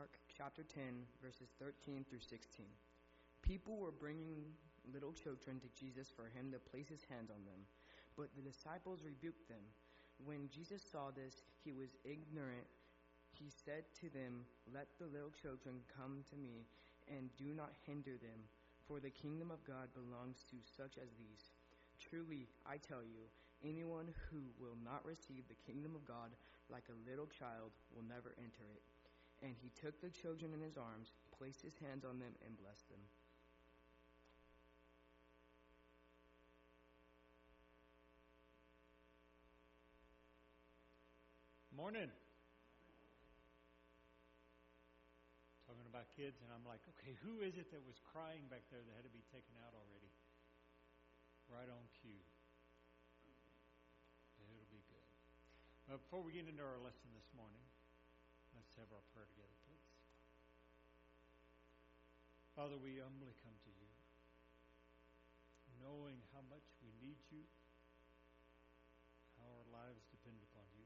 Mark chapter 10, verses 13 through 16. People were bringing little children to Jesus for him to place his hands on them, but the disciples rebuked them. When Jesus saw this, he was ignorant. He said to them, "Let the little children come to me, and do not hinder them, for the kingdom of God belongs to such as these. Truly, I tell you, anyone who will not receive the kingdom of God like a little child will never enter it." And he took the children in his arms, placed his hands on them, and blessed them. Morning. Talking about kids, and I'm like, okay, who is it that was crying back there that had to be taken out already? Right on cue. It'll be good. But before we get into our lesson this morning, let's have our prayer together, please. Father, we humbly come to you, knowing how much we need you, how our lives depend upon you.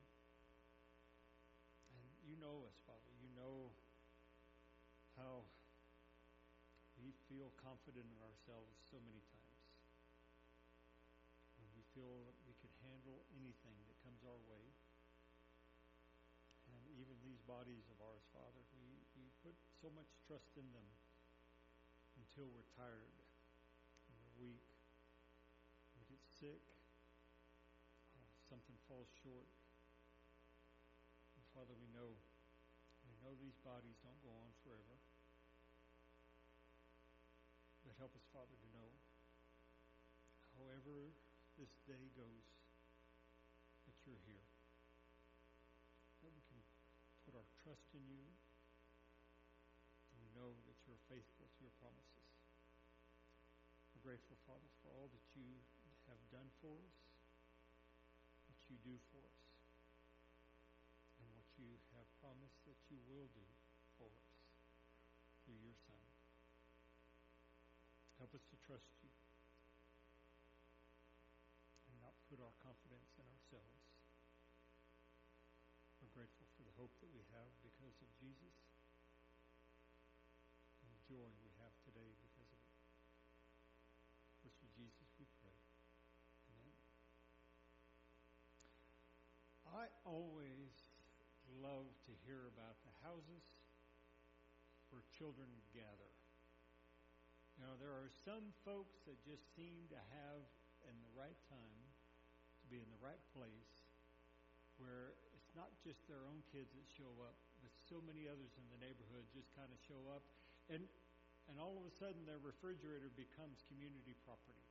And you know us, Father. You know how we feel confident in ourselves so many times. When we feel that we can handle anything that comes our way. And even these bodies of ours, Father, we put so much trust in them until we're tired and we're weak. We get sick. Something falls short. Father, we know these bodies don't go on forever. But help us, Father, to know, however this day goes, that you're here. That we can put our trust in you. And we know that you're faithful to your promises. We're grateful, Father, for all that you have done for us, what you do for us, and what you have promised that you will do for us through your Son. Help us to trust you and not put our confidence in ourselves. We're grateful for the hope that we have because of Jesus and the joy we have today because of it. For Jesus we pray. Amen. I always love to hear about the houses where children gather. You know, there are some folks that just seem to have in the right time to be in the right place where it's not just their own kids that show up, but so many others in the neighborhood just kind of show up. And all of a sudden their refrigerator becomes community property.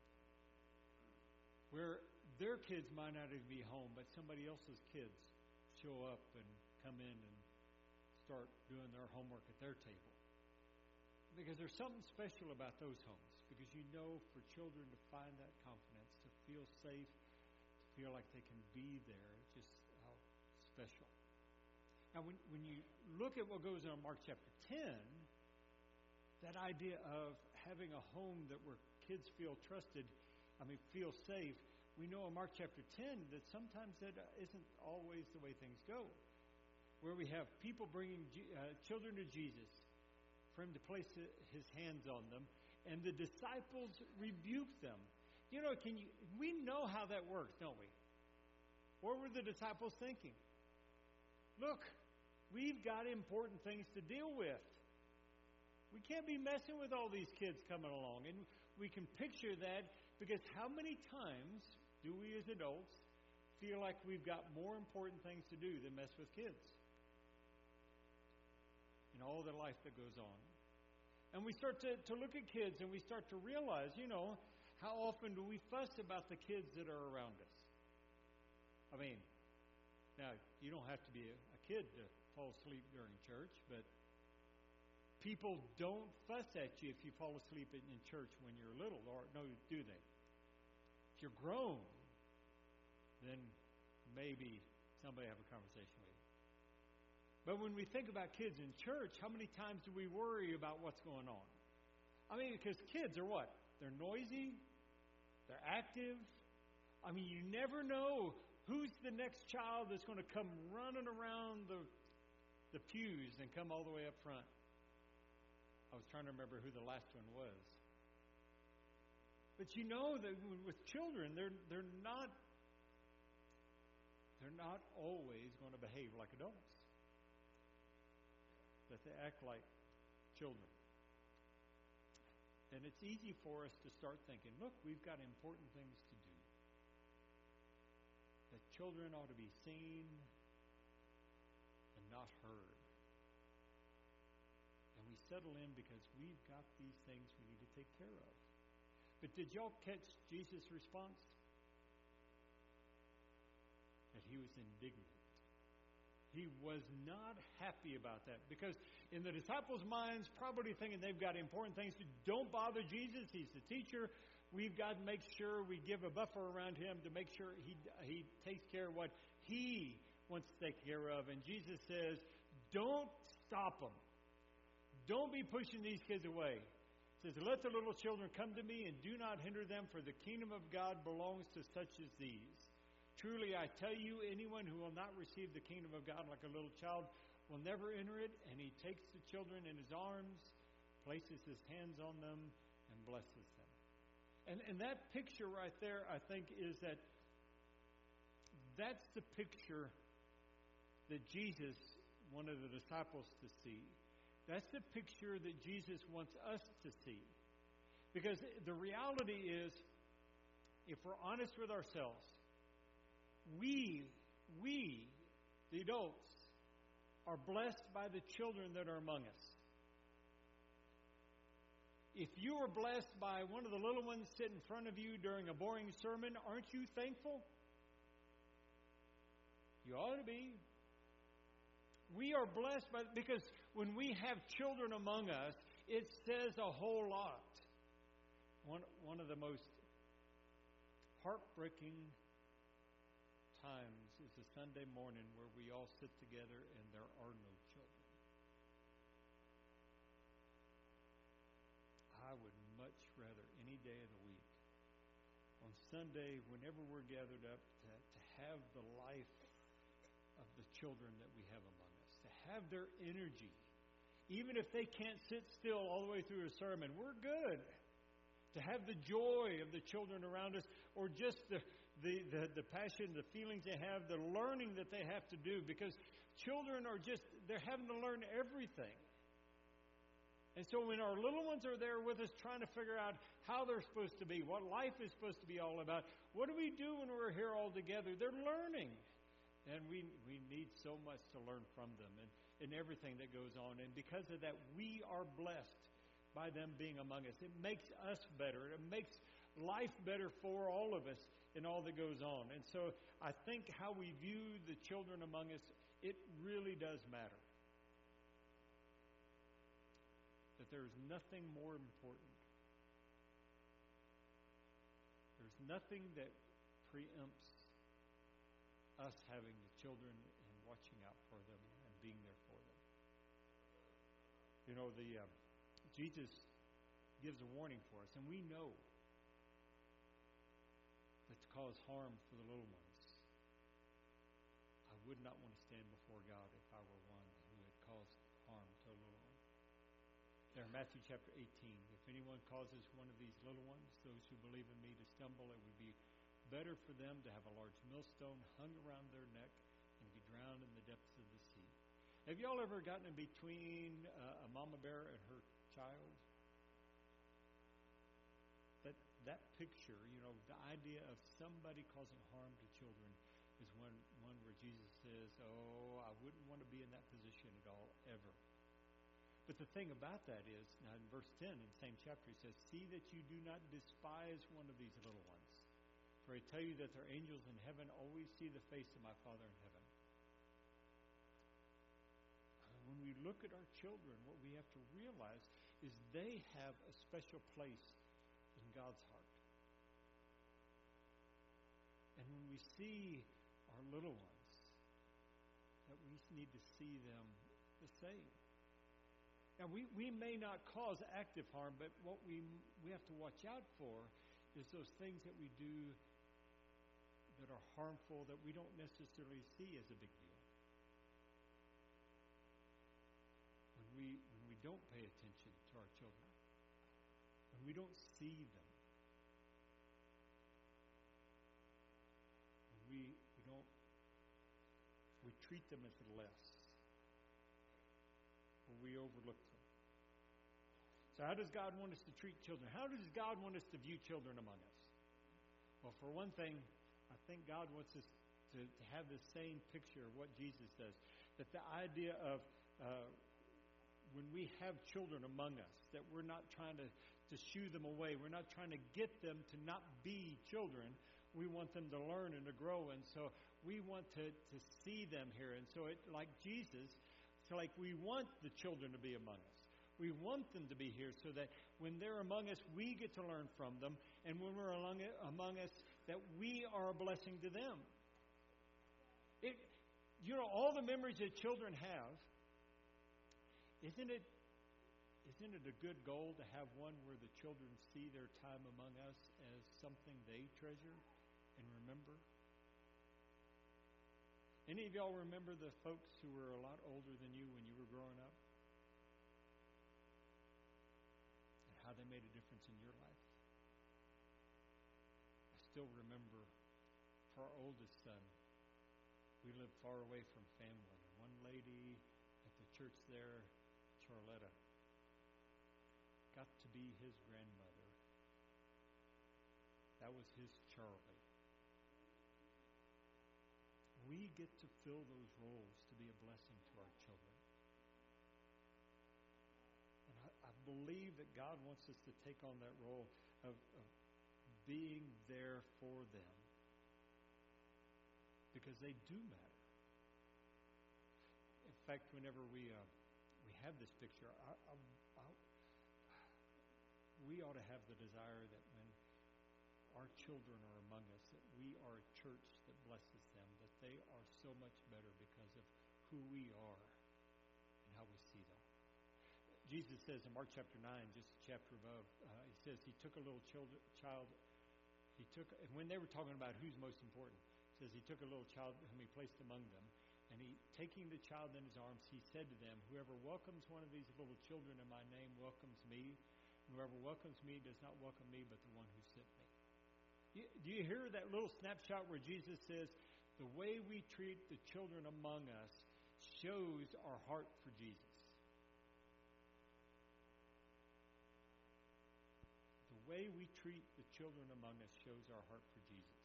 Where their kids might not even be home, but somebody else's kids show up and come in and start doing their homework at their table. Because there's something special about those homes. Because you know, for children to find that confidence, to feel safe, to feel like they can be there, it's just how special. Now, when you look at what goes on in Mark chapter 10, that idea of having a home that where kids feel trusted, feel safe, we know in Mark chapter 10 that sometimes that isn't always the way things go. Where we have people bringing children to Jesus for him to place his hands on them, and the disciples rebuke them. You know, we know how that works, don't we? What were the disciples thinking? Look, we've got important things to deal with. We can't be messing with all these kids coming along. And we can picture that because how many times do we as adults feel like we've got more important things to do than mess with kids? In all the life that goes on. And we start to look at kids and we start to realize, you know, how often do we fuss about the kids that are around us? Now, you don't have to be a kid to fall asleep during church, but people don't fuss at you if you fall asleep in church when you're little, or no, do they? If you're grown, then maybe somebody have a conversation with you. But when we think about kids in church, how many times do we worry about what's going on? Because kids are what? They're noisy. They're active. You never know who's the next child that's going to come running around the the pews and come all the way up front. I was trying to remember who the last one was. But you know that with children, they're not always going to behave like adults. That they act like children. And it's easy for us to start thinking, look, we've got important things to do. That children ought to be seen and not heard. And we settle in because we've got these things we need to take care of. But did y'all catch Jesus' response? That he was indignant. He was not happy about that. Because in the disciples' minds, probably thinking they've got important things to do. Don't bother Jesus. He's the teacher. We've got to make sure we give a buffer around him to make sure he takes care of what he wants to take care of. And Jesus says, don't stop them. Don't be pushing these kids away. He says, let the little children come to me and do not hinder them, for the kingdom of God belongs to such as these. Truly, I tell you, anyone who will not receive the kingdom of God like a little child will never enter it. And he takes the children in his arms, places his hands on them, and blesses them. And that picture right there, I think, is that's the picture that Jesus wanted the disciples to see. That's the picture that Jesus wants us to see. Because the reality is, if we're honest with ourselves, we, the adults, are blessed by the children that are among us. If you are blessed by one of the little ones sitting in front of you during a boring sermon, aren't you thankful? You ought to be. We are blessed because when we have children among us, it says a whole lot. One of the most heartbreaking times is a Sunday morning where we all sit together and there are no children. I would much rather any day of the week, on Sunday, whenever we're gathered up, to have the life of the children that we have among us, to have their energy. Even if they can't sit still all the way through a sermon, we're good. To have the joy of the children around us, or just the passion, the feelings they have, the learning that they have to do. Because children they're having to learn everything. And so when our little ones are there with us trying to figure out how they're supposed to be, what life is supposed to be all about, what do we do when we're here all together? They're learning. And we need so much to learn from them and everything that goes on. And because of that, we are blessed by them being among us. It makes us better. It makes life better for all of us in all that goes on. And so I think how we view the children among us, it really does matter. That there's nothing more important. There's nothing that preempts us having the children and watching out for them and being there for them. You know, Jesus gives a warning for us, and we know that to cause harm for the little ones. I would not want to stand before God if I were one who had caused harm to a little one. There in Matthew chapter 18, if anyone causes one of these little ones, those who believe in me, to stumble, it would be better for them to have a large millstone hung around their neck and be drowned in the depths of the sea. Have y'all ever gotten in between a mama bear and her child? That picture, you know, the idea of somebody causing harm to children is one where Jesus says, oh, I wouldn't want to be in that position at all, ever. But the thing about that is, now in verse 10 in the same chapter, he says, see that you do not despise one of these little ones. For I tell you that their angels in heaven always see the face of my Father in heaven. When we look at our children, what we have to realize is they have a special place in God's heart. And when we see our little ones, that we need to see them the same. Now, we may not cause active harm, but what we have to watch out for is those things that we do that are harmful that we don't necessarily see as a big deal. don't pay attention to our children, when we don't see them, when we treat them as less, or we overlook them. So how does God want us to treat children? How does God want us to view children among us? Well, for one thing, I think God wants us to have the same picture of what Jesus does. That the idea of when we have children among us, that we're not trying to shoo them away. We're not trying to get them to not be children. We want them to learn and to grow. And so we want to see them here. And so like Jesus, so like we want the children to be among us. We want them to be here so that when they're among us, we get to learn from them. And when we're among us, that we are a blessing to them. All the memories that children have, isn't it a good goal to have one where the children see their time among us as something they treasure and remember? Any of y'all remember the folks who were a lot older than you when you were growing up? And how they made a difference in your life? I still remember for our oldest son, we lived far away from family. And one lady at the church there, Charletta, got to be his grandmother. That was his Charlie. We get to fill those roles to be a blessing to our children. And I believe that God wants us to take on that role of being there for them. Because they do matter. In fact, whenever we have this picture, we ought to have the desire that when our children are among us, that we are a church that blesses them, that they are so much better because of who we are and how we see them. Jesus says in Mark chapter 9, just a chapter above, he says he took a little child, and when they were talking about who's most important, he says he took a little child whom he placed among them, and he, taking the child in his arms, he said to them, "Whoever welcomes one of these little children in my name welcomes me. Whoever welcomes me does not welcome me, but the one who sent me." Do you hear that little snapshot where Jesus says, the way we treat the children among us shows our heart for Jesus? The way we treat the children among us shows our heart for Jesus.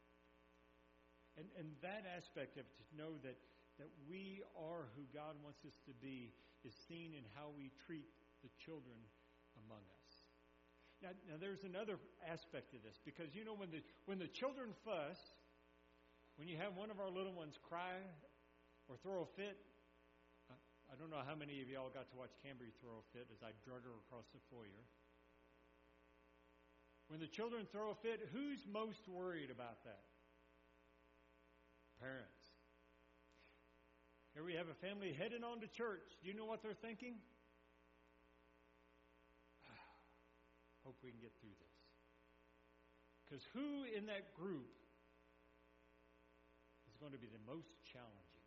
And that aspect of it, to know that we are who God wants us to be, is seen in how we treat the children among us. Now there's another aspect of this, because when the children fuss, when you have one of our little ones cry or throw a fit, I don't know how many of y'all got to watch Cambry throw a fit as I drug her across the foyer. When the children throw a fit, who's most worried about that? Parents. Here we have a family heading on to church. Do you know what they're thinking? Hope we can get through this. Because who in that group is going to be the most challenging?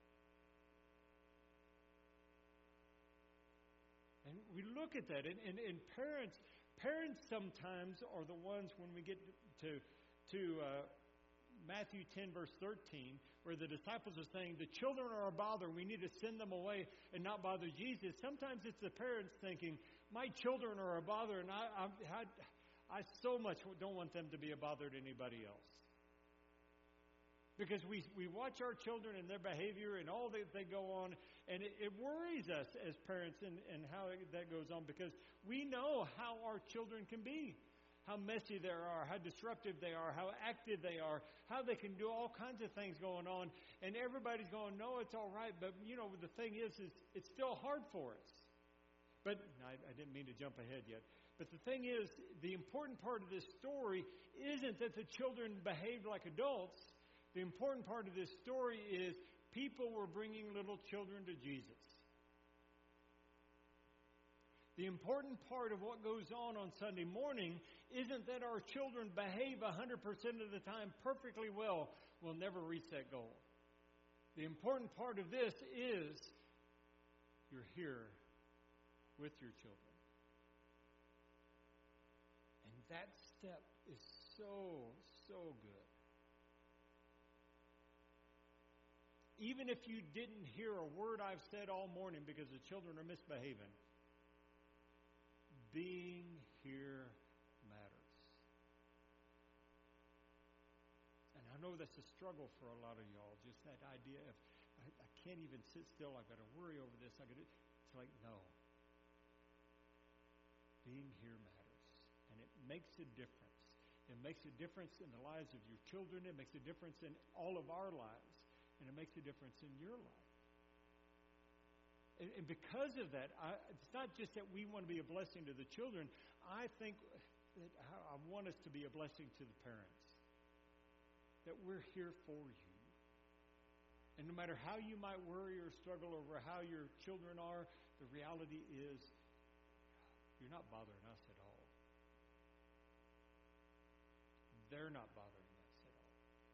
And we look at that, and parents sometimes are the ones, when we get to Matthew 10, verse 13, where the disciples are saying, the children are a bother, we need to send them away and not bother Jesus. Sometimes it's the parents thinking, my children are a bother, and I so much don't want them to be a bother to anybody else. Because we watch our children and their behavior and all that they go on, and it worries us as parents and how that goes on, because we know how our children can be. How messy they are, how disruptive they are, how active they are, how they can do all kinds of things going on. And everybody's going, no, it's all right. But, the thing is it's still hard for us. But I didn't mean to jump ahead yet. But the thing is, the important part of this story isn't that the children behaved like adults. The important part of this story is people were bringing little children to Jesus. The important part of what goes on Sunday morning isn't that our children behave 100% of the time perfectly well. We'll never reach that goal. The important part of this is you're here with your children. And that step is so, so good. Even if you didn't hear a word I've said all morning because the children are misbehaving, being here matters. And I know that's a struggle for a lot of y'all, just that idea of, I can't even sit still, I've got to worry over this. It's like, no. Being here matters. And it makes a difference. It makes a difference in the lives of your children. It makes a difference in all of our lives. And it makes a difference in your life. And because of that, it's not just that we want to be a blessing to the children. I think that I want us to be a blessing to the parents. That we're here for you. And no matter how you might worry or struggle over how your children are, the reality is you're not bothering us at all. They're not bothering us at all.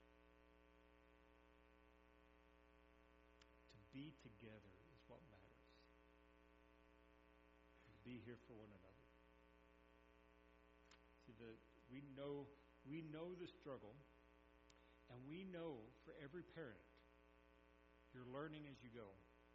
To be together is what matters. To be here for one another. See, we know the struggle, and we know for every parent, you're learning as you go.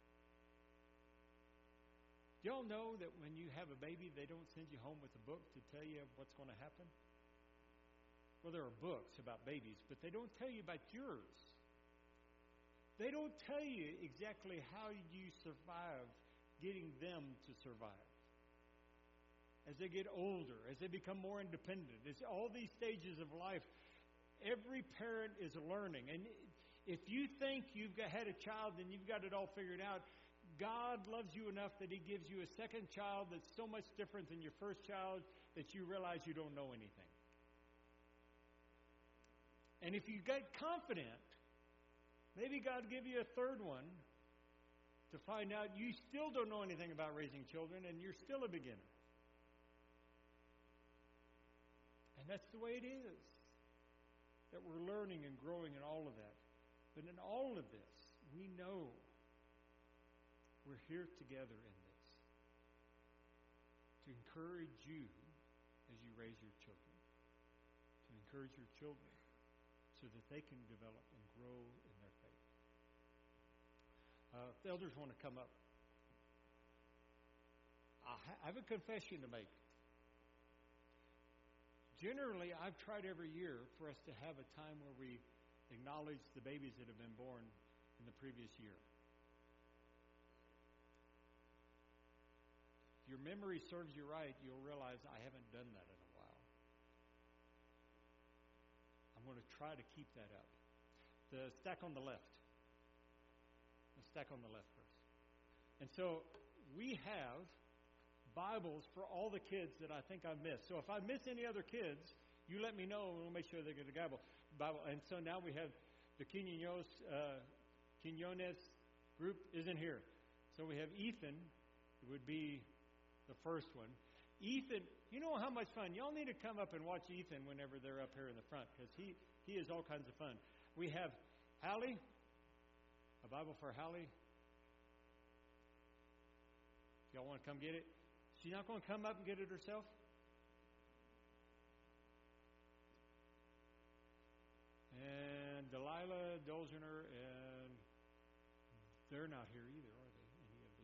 Do y'all know that when you have a baby, they don't send you home with a book to tell you what's going to happen? Well, there are books about babies, but they don't tell you about yours. They don't tell you exactly how you survive getting them to survive. As they get older, as they become more independent, it's all these stages of life. Every parent is learning. And if you think you've had a child and you've got it all figured out, God loves you enough that He gives you a second child that's so much different than your first child that you realize you don't know anything. And if you get confident, maybe God will give you a third one to find out you still don't know anything about raising children and you're still a beginner. And that's the way it is. That we're learning and growing in all of that. But in all of this, we know we're here together in this. To encourage you as you raise your children. To encourage your children so that they can develop and grow in their faith. If the elders want to come up, I have a confession to make. Generally, I've tried every year for us to have a time where we acknowledge the babies that have been born in the previous year. If your memory serves you right, you'll realize I haven't done that in a while. I'm going to try to keep that up. The stack on the left. The stack on the left first. And so we have Bibles for all the kids that I think I've missed. So if I miss any other kids, you let me know and we'll make sure they get a Bible. And so now we have the Quinones group isn't here. So we have Ethan, who would be the first one. Ethan, you know how much fun. Y'all need to come up and watch Ethan whenever they're up here in the front because he is all kinds of fun. We have Hallie, a Bible for Hallie. Y'all want to come get it? She's not going to come up and get it herself? And Delilah, Dolgener, and they're not here either, are they? Any of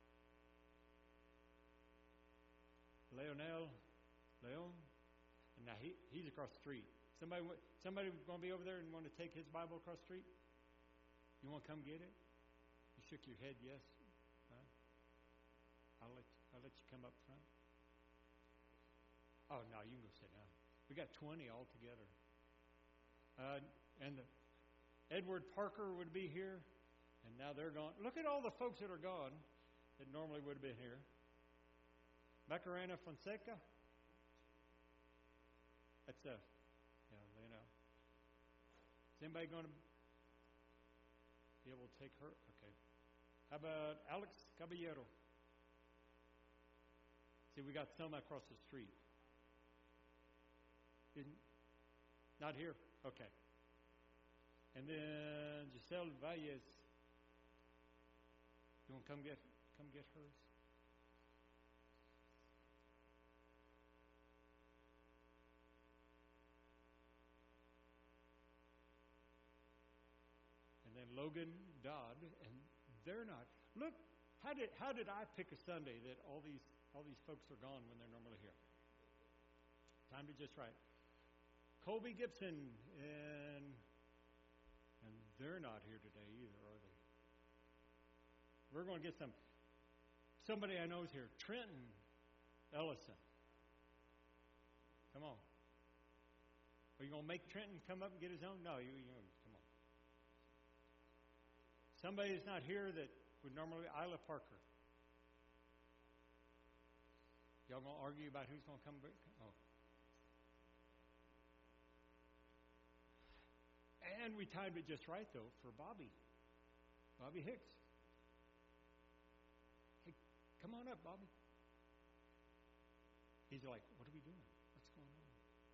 the Leon, and now he's across the street. Somebody going to be over there and want to take his Bible across the street? You want to come get it? You shook your head, yes. Huh? I'll let you come up front. Oh, no, you can go sit down. We got 20 altogether. And Edward Parker would be here, and now they're gone. Look at all the folks that are gone that normally would have been here. Macarena Fonseca. That's Lena. Is anybody going to be able to take her? Okay. How about Alex Caballero? See, we got some across the street. Not here? Okay. And then Giselle Valles. You want to come get hers? Logan Dodd, and they're not. Look, how did I pick a Sunday that all these folks are gone when they're normally here? Timed it just right. Colby Gibson and they're not here today either, are they? We're going to get somebody I know is here. Trenton Ellison. Come on. Are you going to make Trenton come up and get his own? No, you come on. Somebody that's not here that would normally, Isla Parker. Y'all going to argue about who's going to come back? Oh. And we timed it just right, though, for Bobby Hicks. Hey, come on up, Bobby. He's like, what are we doing? What's going on?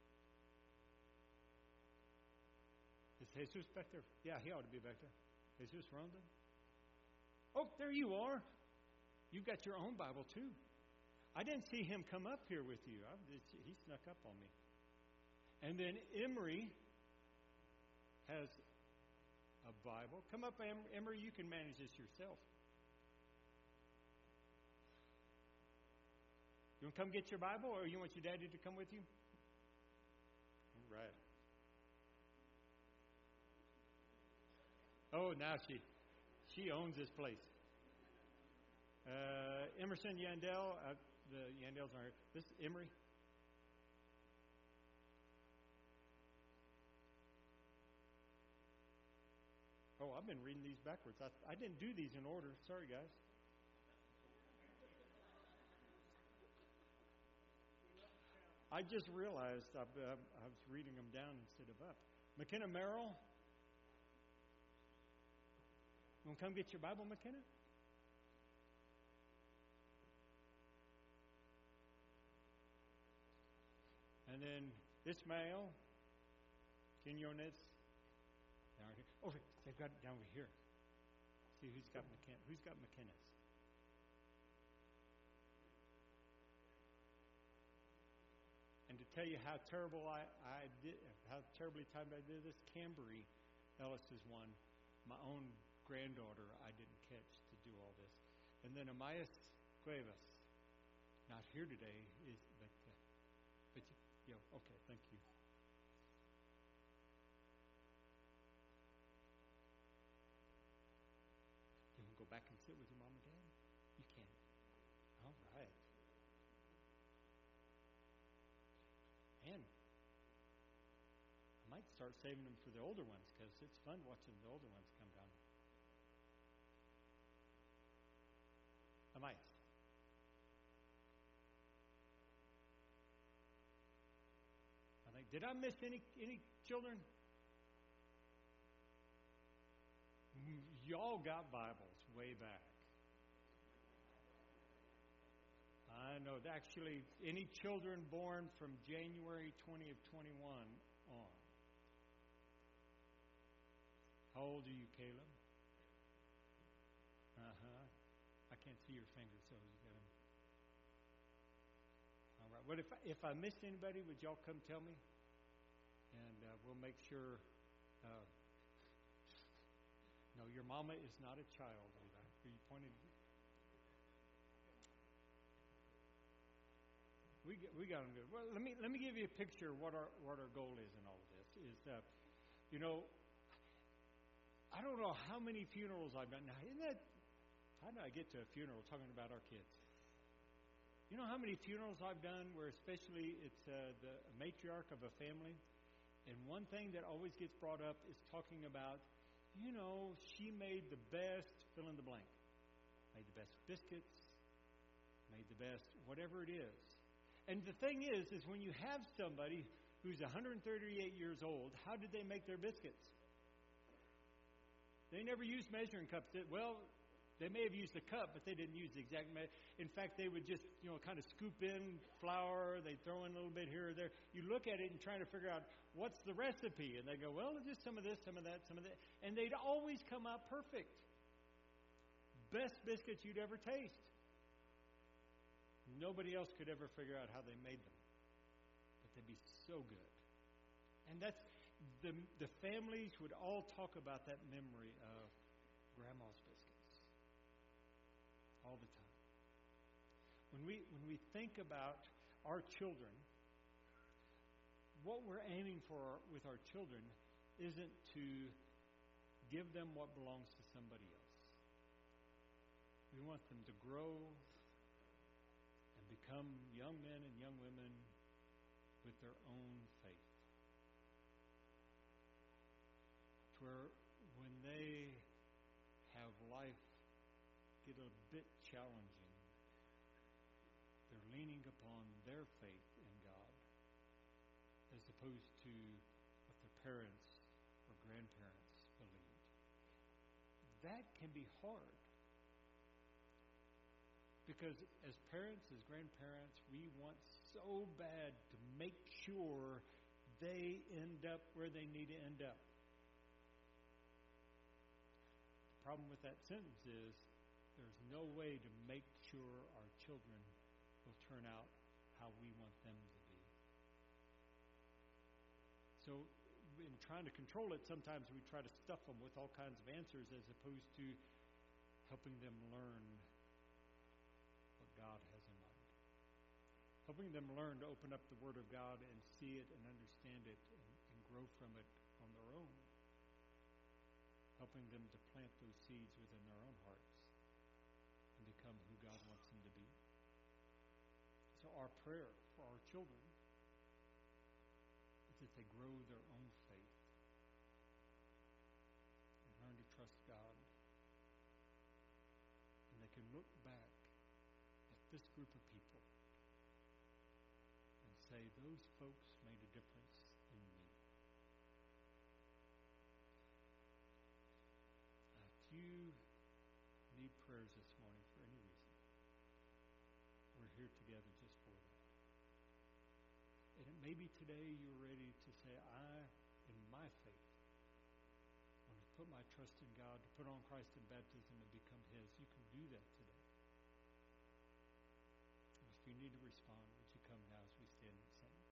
Is Jesus back there? Yeah, he ought to be back there. Jesus Ronda? Oh, there you are. You've got your own Bible, too. I didn't see him come up here with you. He snuck up on me. And then Emery has a Bible. Come up, Emery. You can manage this yourself. You want to come get your Bible, or you want your daddy to come with you? All right. Oh, now she owns this place. Emerson Yandel, the Yandels aren't here. This is Emery. Oh, I've been reading these backwards. I didn't do these in order. Sorry, guys. I just realized I was reading them down instead of up. McKenna Merrill. You want to come get your Bible, McKenna? And then Ismael Quinones. Oh, they've got it down over here. See who's got McKenna. Who's got McKenna's? And to tell you how terrible I did, how terribly timed I did this, Cambery Ellis is one. My own granddaughter I didn't catch to do all this. And then Amias Cuevas, not here today, okay, thank you. You want to go back and sit with your mom and dad? You can. All right. And I might start saving them for the older ones, because it's fun watching the older ones come down. I might. Did I miss any children? Y'all got Bibles way back. I know. Actually, any children born from January 20 of 21 on. How old are you, Caleb? I can't see your fingers, so you got them. All right. Well, if I missed anybody, would y'all come tell me? And we'll make sure. No, your mama is not a child, Levi. Are you pointing? We got them good. Well, let me give you a picture of what our goal is in all of this. Is I don't know how many funerals I've done. Now, how did I get to a funeral talking about our kids? You know how many funerals I've done where especially it's the matriarch of a family? And one thing that always gets brought up is talking about, she made the best fill in the blank. Made the best biscuits, made the best whatever it is. And the thing is when you have somebody who's 138 years old, how did they make their biscuits? They never used measuring cups. Well, they may have used a cup, but they didn't use the exact measure. In fact, they would just, kind of scoop in flour. They'd throw in a little bit here or there. You look at it and try to figure out what's the recipe. And they go, well, just some of this, some of that, some of that. And they'd always come out perfect. Best biscuits you'd ever taste. Nobody else could ever figure out how they made them. But they'd be so good. And that's the families would all talk about that memory of grandma's biscuits all the time. When we think about our children, what we're aiming for with our children isn't to give them what belongs to somebody else. We want them to grow and become young men and young women with their own faith. To where when they have life get a bit challenging, they're leaning upon their faith in God as opposed to what their parents or grandparents believed. That can be hard. Because as parents, as grandparents, we want so bad to make sure they end up where they need to end up. The problem with that sentence is there's no way to make sure our children will turn out how we want them to be. So in trying to control it, sometimes we try to stuff them with all kinds of answers as opposed to helping them learn what God has in mind. Helping them learn to open up the Word of God and see it and understand it and grow from it on their own. Helping them to plant those seeds within their own hearts and become who God wants them to be. So our prayer for our children is that they grow their own faith and learn to trust God. And they can look back at this group of people and say, those folks made a difference in me. If you need prayers this morning for any reason, we're here together just for that. And it may be today you're ready to say, in my faith, want to put my trust in God, to put on Christ in baptism and become His. You can do that today. And if you need to respond,